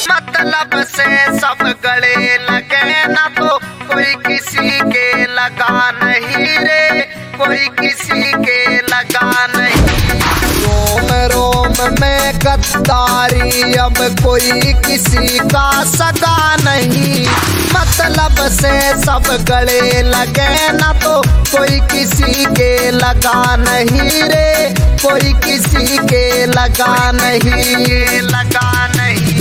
मतलब से सब गले लगे ना तो कोई किसी के लगा नहीं रे, कोई किसी के लगा नहीं। रोम रोम में गद्दारी अब कोई किसी का सगा नहीं। मतलब से सब गले लगे ना तो कोई किसी के लगा नहीं रे, कोई किसी के लगा नहीं, लगा नहीं।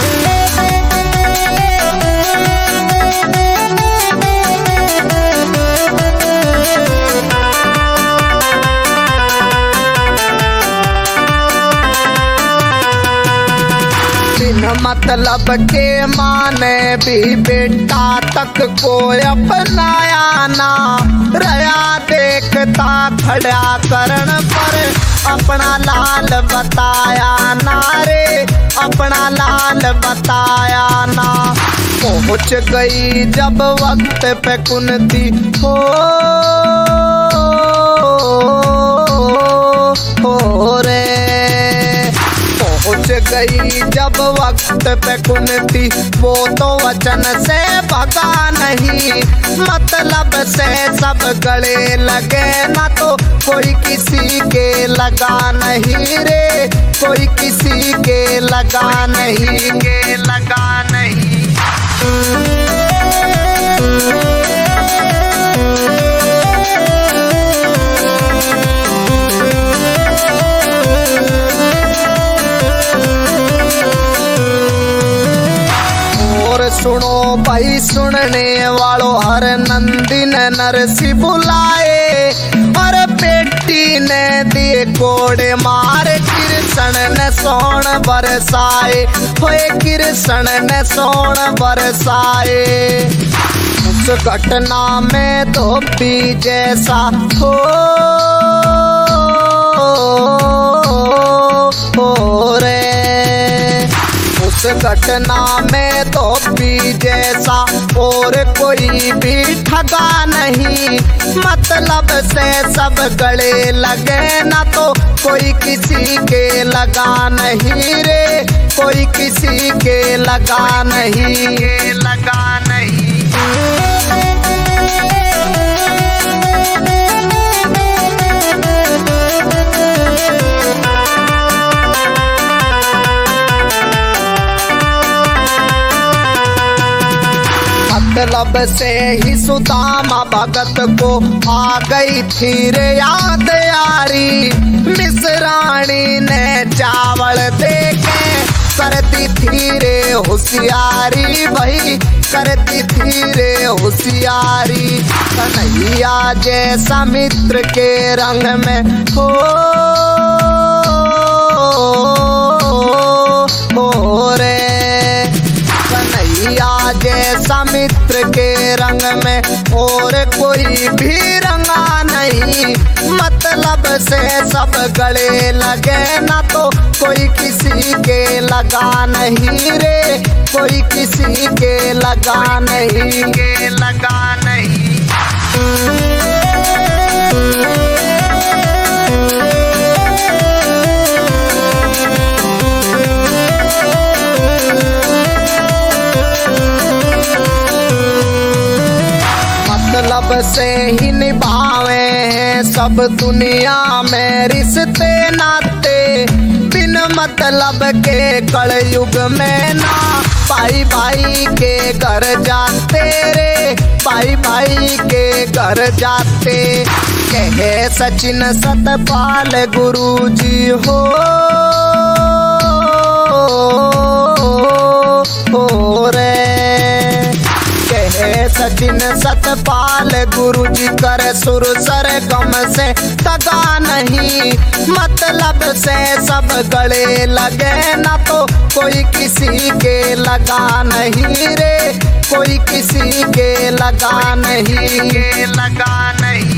मतलब के माने भी बेटा तक को अपनाया ना, रया देखता खड़ा करण पर अपना लाल बताया ना रे, अपना लाल बताया ना। पहुँच गई जब वक्त पे कुंती हो रे, पहुँच गई जब वक्त पे कुंती वो तो वचन से भगा नहीं। मतलब से सब गले लगे ना तो कोई किसी के लगा नहीं रे, कोई किसी के लगा नहीं, के लगा नहीं। सुनो भाई सुनने वालों, हर नंदी ने नरसी बुलाए और बेटी ने दिए कोड़े मार, कृष्ण ने सोन बरसाए, होए कृष्ण ने सोन बरसाए। उस घटना में धोबी जैसा हो रे, उस घटना में धोबी जैसा और कोई भी ठगा नहीं। मतलब से सब गले लगे ना तो कोई किसी के लगा नहीं रे, कोई किसी के लगा नहीं, के लगा नहीं। मतलब से ही सुदामा भगत को आ गई थी रे याद यारी, मिसरानी ने चावल देके करती थी रे होशियारी, वही करती थी रे होशियारी। कन्हैया जैसा मित्र के रंग में हो रे, कन्हैया जैसा मित्र के रंग में और कोई भी रंगा नहीं। मतलब से सब गले लगे ना तो कोई किसी के लगा नहीं रे, कोई किसी के लगा नहीं, के लगा नहीं। मतलब से ही निभावे हैं सब दुनिया में रिश्ते नाते, बिन मतलब के कलयुग में ना भाई भाई के घर जाते रे, भाई भाई के घर जाते। कहे सचिन सतपाल गुरुजी हो रे, कहे सचिन सतपाल गुरुजी कर सुर सरगम से दगा नहीं। मतलब से सब गले लगे ना तो कोई किसी के लगा नहीं रे, कोई किसी के लगा नहीं, के लगा नहीं।